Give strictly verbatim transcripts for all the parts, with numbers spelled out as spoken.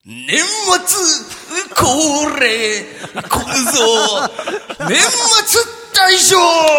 年末恒例小無造年末大賞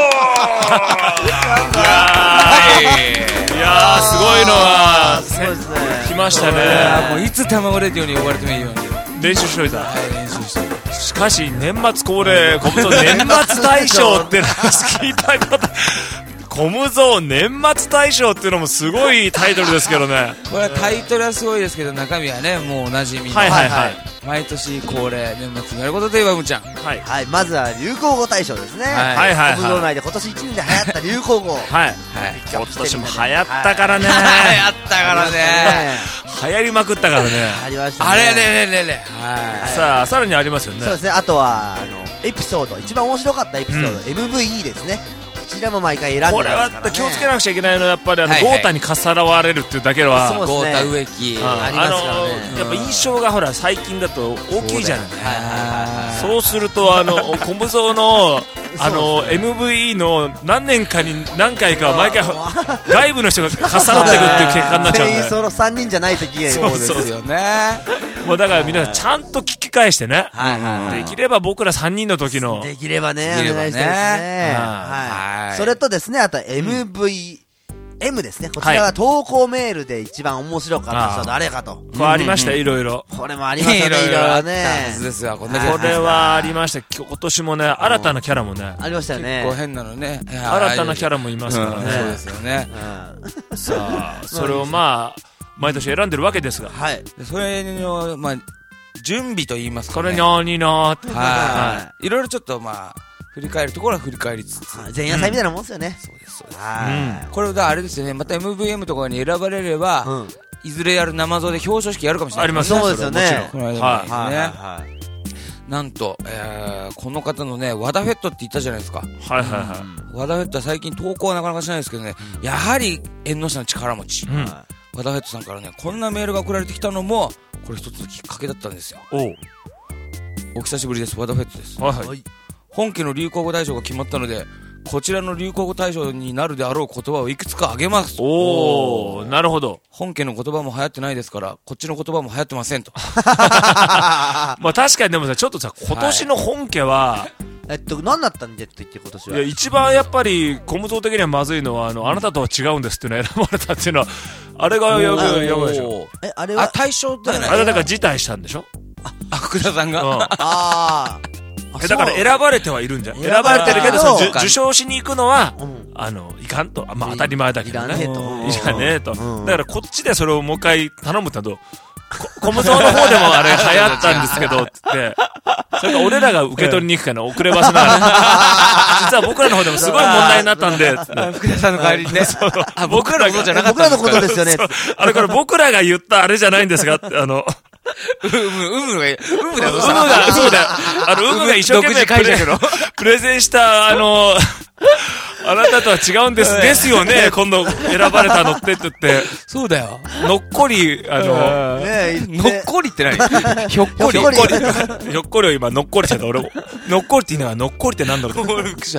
いやーすごいのは来ましたね。 もういつ卵レディオに呼ばれてもいいように練習しといた。 はい練習して。 しかし年末恒例小無造年末大賞ってのは聞いたこと小無造年末大賞っていうのもすごいタイトルですけどね。 これはタイトルはすごいですけど中身はねもうおなじみの、 はいはいはい、 毎年恒例年末にやることといえばむちゃん、 はい、はい、まずは流行語大賞ですね。 はいはいはい、 小無造内で今年いちねんで流行った流行語はい、 はい、今年も流行ったからね、 はい、流行ったからね流行りまくったからね。 ありましたね。 あれれれれれ、 はい、さあさらにありますよね。 そうですね。あとはあのエピソード一番面白かったエピソード、うん、エムブイイー ですね。こちらも毎回選んでますからね。 これは気をつけなくちゃいけないのはやっぱりあの、はいはい、ゴータにかっさらわれるっていうだけはゴータ植木ありますからね。 あのやっぱ印象がほら最近だと大きいじゃない。そうするとあの小無造のあの エムブイイー の何年かに何回か毎回外部の人がかっさらっていくっていう結果になっちゃうんで。 全員そのさんにんじゃないといけない。 そうですよね。 もうだから皆さんちゃんと聞き返してね、 はいはいはい、 できれば僕らさんにんの時のできればねお願いしたいですね。はい、それとですねあと エムブイエム ですね。こちらは投稿メールで一番面白かった人は誰かと。 これありました、いろいろ。 これもありましたね、いろいろね。 ですよ、これはありました。今年もね、新たなキャラもね。 ありましたよね。 結構変なのね。 新たなキャラもいますからね。 そうですよね。 さあ、それをまあ、毎年選んでるわけですが。 はい。それの、まあ、準備と言いますかね。 これにゃーになーって。 はい。いろいろちょっとまあ、振り返るところは振り返りつつ前夜祭みたいなもんですよね。 そうですそうです。これだあれですよね。また エムブイエム とかに選ばれればいずれやる生像で表彰式やるかもしれない。 あります。 そうですよね。 この間もはいなんとこの方のね和田フェットって言ったじゃないですか。 はいはいはい。 和田フェットは最近投稿はなかなかしないですけどね、やはり縁の下の力持ち和田フェットさんからねこんなメールが送られてきたのもこれ一つのきっかけだったんですよ。お久しぶりです。和田フェットです。はい本家の流行語大賞が決まったのでこちらの流行語大賞になるであろう言葉をいくつか挙げます。 おおなるほど。 本家の言葉も流行ってないですからこっちの言葉も流行ってませんとまあ確かにでもさちょっとさ今年の本家は、はい、 えっと何だったんでって言って今年は。 いや一番やっぱり小無造的にはまずいのはあの、うん、あなたとは違うんですっていうのを選ばれたっていうのはあれがやばいやばいでしょ。 えあれは大賞だよね。 あれだから辞退したんでしょ。 あ福田さんが、 うん、 ああだから選ばれてはいるんじゃん。選ばれてるけどその受賞しに行くのは、うん、あのいかんと、まあ当たり前だけどね。いらねえと。だからこっちでそれをもう一回頼むってのは小無造の方でもあれ流行ったんですけどって、それから俺らが受け取りに行くから遅ればせながら、実は僕らの方でもすごい問題になったんで、 福田さんの代わりにね、僕らのことじゃなかった。 僕らのことですよね。 あれこれ僕らが言ったあれじゃないんですが、あの。 うむ、うむが、うむだ、うむだ、そうだ。あの、うむが一生懸命プレプレゼンした、あの、あなたとは違うんです、ですよね、今度選ばれたのってって言って。 そうだよ。 のっこり、あの、 のっこりって何ひょっこり。 ひょっこり。ひょっこりを今、のっこりしてた、俺も。のっこりって言いながら、のっこりってなんだろう。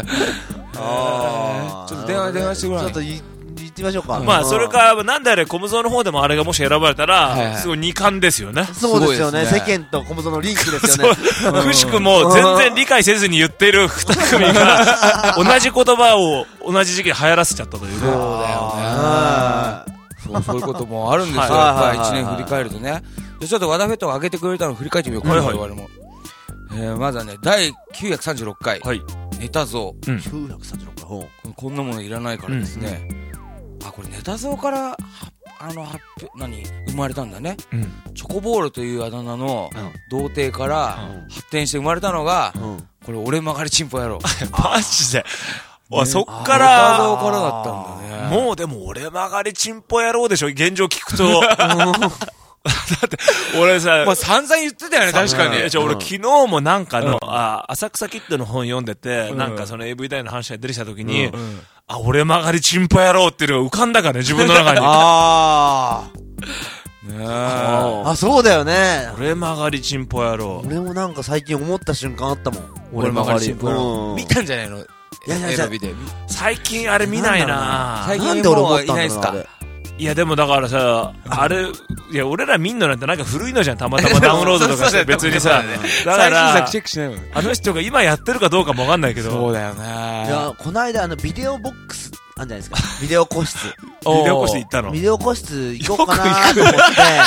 ああ。ちょっと電話、電話してごらん。 ちょっと言ってみましょうか。 まあ、それか、なんであれ、小無造の方でもあれがもし選ばれたら、すごい二冠ですよね。 そうですよね。世間と小無造のリンクですよね。 くしくも、全然理解せずに言ってる二組が、同じ言葉を同じ時期に流行らせちゃったという。 そうだよね。そういうこともあるんですよ。やっぱり一年振り返るとね。ちょっと和田フェットが挙げてくれたのを振り返ってみようか。我々も。まずはね、だいきゅうひゃくさんじゅうろっかい。ネタ像。 きゅうひゃくさんじゅうろっかい。 こんなものいらないからですね。あ、これネタ像からあの発表何生まれたんだね、うん、チョコボールというあだ名の童貞から発展して生まれたのが、うん、これ俺曲がりチンポ野郎マジで、ね、そっからネタ像からだったんだね。 もうでも俺曲がりチンポ野郎でしょ現状聞くとだって俺さ、 まあ、散々言ってたよね確かに。 じゃ俺昨日もなんかの、うん、あ浅草キッドの本読んでて、うん、なんかその エーブイ 大の話が出てきた時に、うんうん、あ俺曲がりチンポ野郎っていうのが浮かんだからね自分の中に。 ああねえあそうだよね。 俺曲がりチンポ野郎。 俺もなんか最近思った瞬間あったもん。 俺曲がりチンポ野郎見たんじゃないの。いやいやいや最近あれ見ないな。 最近もういないですか。 いやでもだからさ、あれ、いや俺ら見んのなんてなんか古いのじゃん、たまたまダウンロードとかして別にさ、だからチェックしないもん。 あの人が今やってるかどうかもわかんないけど。 そうだよね。 いや、この間あのビデオボックスあんじゃないですか。ビデオ個室。 ビデオ個室行ったの？ ビデオ個室行こうかなと思って。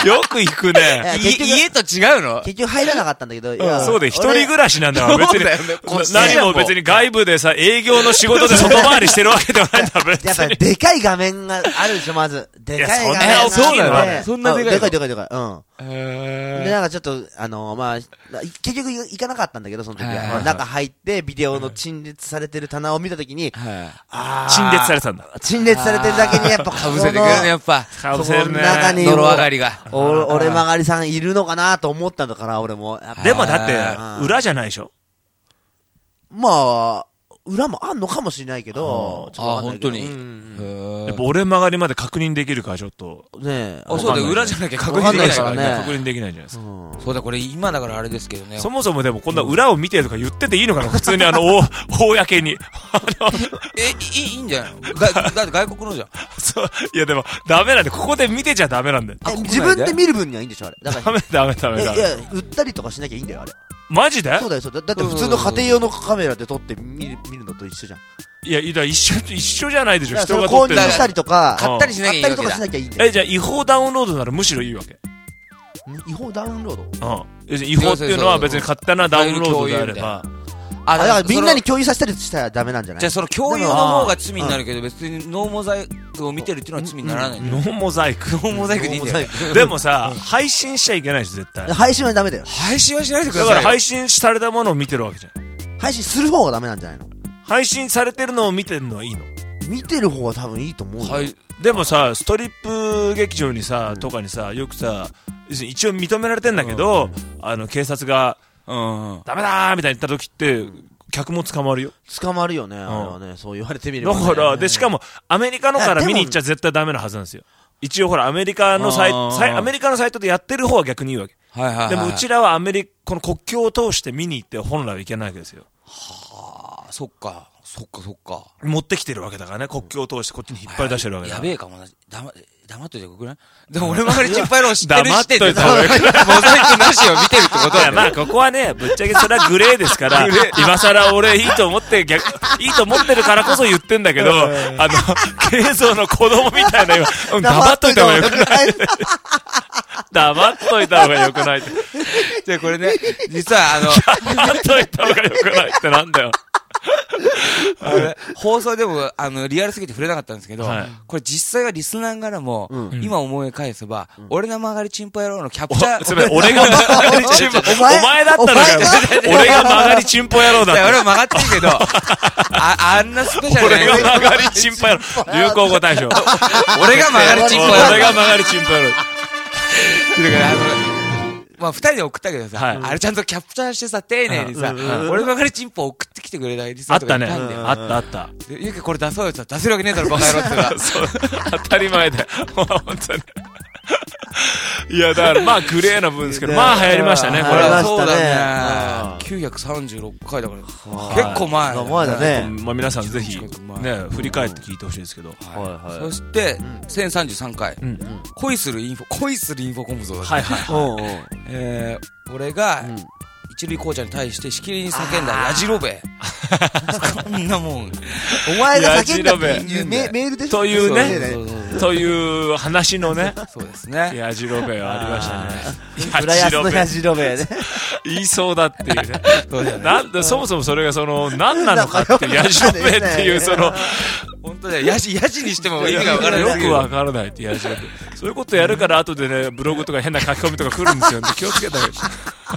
よく行くね。 家と違うの？ 結局入らなかったんだけど、いや、そうで、一人暮らしなんだよ、別に。何も別に外部でさ、営業の仕事で外回りしてるわけではないんだ、別に。 やっぱりでかい画面があるでしょ、まず。でかい画面があって。 そうだよ。そんなでかい。 でかいでかいでかい。うん。で、なんかちょっと、あの、まあ、結局行かなかったんだけど、その時は。中入って、ビデオの陳列されてる棚を見た時に、 あ陳列されてたんだ。 陳列されてるだけに、やっぱ、 かぶせてくるね、やっぱ。 かぶせるね。 中に、泥上がりが。 俺曲がりさんいるのかなと思ったんだから、俺も。 でもだって、裏じゃないでしょ？ まあ、裏もあんのかもしれないけど、 ああ、本当に。 やっぱ俺曲がりまで確認できるからちょっと。 ねえ。 あ、そうだ、裏じゃなきゃ確認できないからね。 確認できないじゃないですか。 そうだ、これ今だからあれですけどね。 そもそもでもこんな裏を見てとか言ってていいのかな、普通にあの、公に。 え、いい、いいんじゃないの？だって外国のじゃん。 そう。いやでも、ダメなんで、ここで見てちゃダメなんだよ。 自分で見る分にはいいんでしょ、あれ。 ダメダメダメダメ。 いや、売ったりとかしなきゃいいんだよ、あれ。 マジで？ そうだよ、そうだよ。だって普通の家庭用のカメラで撮って見る、見るのと一緒じゃん。 いや、いや、一緒、一緒じゃないでしょ、人が撮ってる。購入したりとか、 買ったりしなきゃいいわけだ。 買ったりとかしなきゃいいんだよ。 え、じゃあ違法ダウンロードならむしろいいわけ？ 違法ダウンロード？ うん。違法っていうのは別に勝手なダウンロードであれば。 あ、だからみんなに共有させたりしたらダメなんじゃない？ じゃあその共有の方が罪になるけど、別にノーモザイクを見てるっていうのは罪にならない。 ノーモザイク？ ノーモザイクでいいんだよ。 でもさ、配信しちゃいけないでしょ、絶対。 配信はダメだよ。 配信はしないでください。 だから配信されたものを見てるわけじゃん。 配信する方がダメなんじゃないの？ 配信されてるのを見てるのはいいの？ 見てる方は多分いいと思うよ。はい。 でもさ、ストリップ劇場にさ、とかにさ、よくさ、一応認められてんだけど、あの、警察が、ダメだーみたいに言った時って、客も捕まるよ。 捕まるよね、あれはね。そう言われてみれば。 だから、で、しかも、アメリカのから見に行っちゃ絶対ダメなはずなんですよ。一応ほら、アメリカのサイト、アメリカのサイトでやってる方は逆にいいわけ。はいはいはい。でもうちらはアメリカ、この国境を通して見に行って本来はいけないわけですよ。 はあ、そっか。そっかそっか。 持ってきてるわけだからね、国境を通してこっちに引っ張り出してるわけだ。 やべえかもな。だま、黙っといてよくない？でも俺曲がりチンパイロー知ってる黙っといた方がよくない。 モザイクなしを見てるってことだよ。 まあここはね、ぶっちゃけそれはグレーですから、今更俺いいと思って、逆、いいと思ってるからこそ言ってんだけど、あの、ケイゾーの子供みたいな今、黙っといた方がよくない。黙っといた方がよくないって。 じゃあこれね、実はあの、 黙っといた方がよくないってなんだよ。 あれ放送でもあのリアルすぎて触れなかったんですけど、はい、これ実際はリスナーからも、うん、今思い返せば、うん、俺の曲がりチンポ野郎のキャプチャー、 つまり俺が曲がりチンポお前だったのかよ。俺が曲がりチンポ野郎だった。 俺は曲がってるけど、ああんなスペシャル俺が曲がりチンポ野郎、流行語大賞。 俺が曲がりチンポ野郎。 俺が曲がりチンポ野郎。 だからあの。まあ二人で送ったけどさ、はい、あれちゃんとキャプチャーしてさ、丁寧にさ、うんうん、俺曲がりチンポ送ってきてくれたりさ、 あったね。あったあった。 ゆうけこれ出そうよって出せるわけねえだろ、バカ野郎ってさ。 そう、当たり前で。本当に。いや、だからまあグレーな分ですけど、まあ流行りましたね、これは。 そうだね。きゅうひゃくさんじゅうろっかいだから、結構前。 前だね。 まあ皆さんぜひ、ね、振り返って聞いてほしいですけど。 そして、せんさんじゅうさんかい。恋するインフォ、恋するインフォコムゾだ。はいはい。えー、俺が、一塁コーチャーに対してしきりに叫んだやじろべえ。こんなもん。 お前が叫んだってメールでしょというね、という話のね。 そうですね。 やじろべえはありましたね。 浦安のやじろべえね。 言いそうだっていうね。なんで、そもそもそれがその、何なのかって、やじろべえっていうその、 本当だよ。やじ、やじにしても意味がわからない。 よくわからないってやじろべえ。そういうことやるから後でね、ブログとか変な書き込みとか来るんですよ。気をつけた方がいい。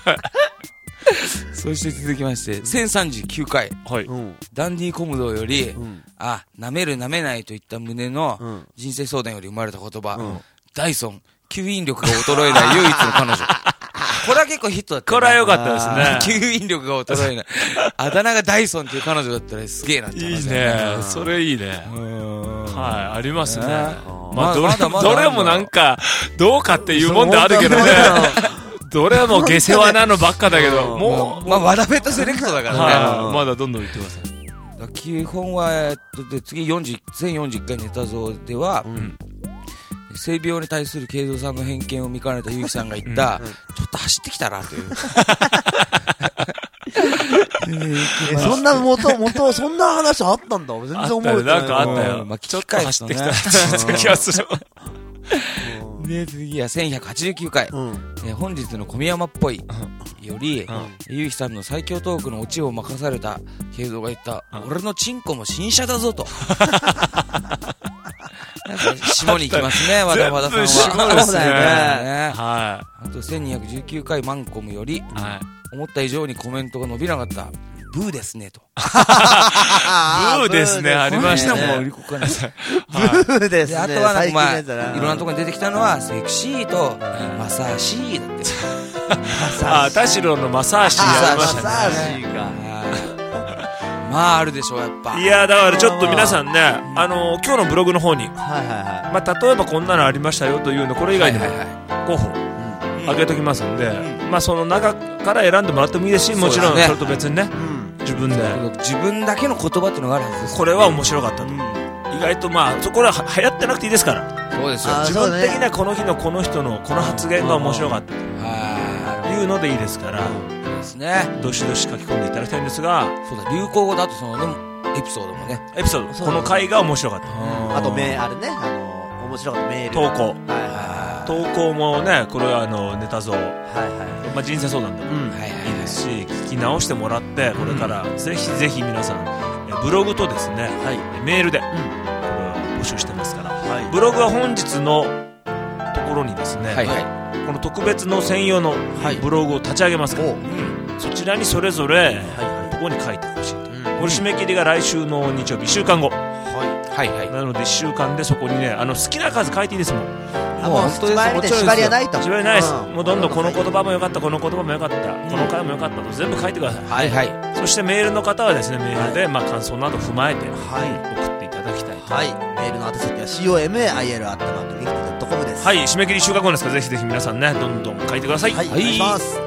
そして続きまして、せんさんじゅうきゅうかい。はい。ダンディコムドより、あ、舐める舐めないといった旨の人生相談より生まれた言葉、ダイソン、吸引力が衰えない唯一の彼女。これは結構ヒットだった。 これは良かったですね。 吸引力が衰えない。あだ名がダイソンっていう彼女だったらすげえなっていいね。それいいね。はい、ありますね。まあ、どれもなんか、どうかっていうもんであるけどね。どれも下世話なのばっかだけど、もう、まあ、ワダベットセレクトだからね。まだどんどん言ってください。 基本は、えっと、で、次よんじゅう、全よんじゅういっかいネタ像では、 性病に対する慶三さんの偏見を見かねたゆうきさんが言った、うんうん、ちょっと走ってきたらという。 えそんな元、元、そんな話あったんだ。俺全然思えてない。 なんかあったよ。まあ、ちょっと走ってきた気がする。 で、次はせんひゃくはちじゅうきゅうかい。うん、え本日の小宮山っぽいより、うん、ゆうきさんの最強トークのオチを任された慶三が言った、うん、俺のチンコも新車だぞと。なんか下に行きますね、和田和田さんは。 そうだよね。 はい。あとせんにひゃくじゅうきゅうかいマンコムより、はい、思った以上にコメントが伸びなかった。ブーですねと。 ブーですね、ありましたもん。 ブーですね。 あとはなんかまあ、いろんなところに出てきたのは、セクシーと、マサーシーだって。 あ、田代のマサーシーやりましたね。 マサーシーか。 まああるでしょうやっぱ。 いやだからちょっと皆さんね、あの今日のブログの方に、まあ例えばこんなのありましたよというのこれ以外にも候補あげときますんで、まあその中から選んでもらってもいいですし、もちろんそれと別にね、自分で自分だけの言葉っていうのがあるはずです。 これは面白かったと。意外とまあそこは流行ってなくていいですから。 そうですよ。 自分的にはこの日のこの人のこの発言が面白かったというのでいいですから。 ですね。 どしどし書き込んでいただきたいんですが、 そうだ、流行語だとそのねエピソードもね、 エピソードこの回が面白かった。 あとメあれね、あの面白かったメール投稿、投稿もね、これはあのネタ像、はいはい、まあ人生相談でもいいですし、聞き直してもらってこれからぜひぜひ皆さんブログとですね、メールでこれは募集してますから、ブログは本日のところにですね、この特別の専用のブログを立ち上げますから、そちらにそれぞれここに書いてほしいと。これ締め切りが来週の日曜日いっしゅうかんご、はいはい、なのでいっしゅうかんでそこにね、あの好きな数書いていいですもん。 あ、もう本当です。縛りはないと。 縛りないです。もうどんどんこの言葉も良かった、この言葉も良かった、この回も良かったと全部書いてください。はいはい。そしてメールの方はですね、メールでまあ感想など踏まえて送っていただきたいと。 はい。メールの宛先は シーオーエムエーアイエルアットマークギフトドットコム です。 はい。締め切りいっしゅうかんごですから、ぜひぜひ皆さんね、どんどん書いてください。 はい。お願いします。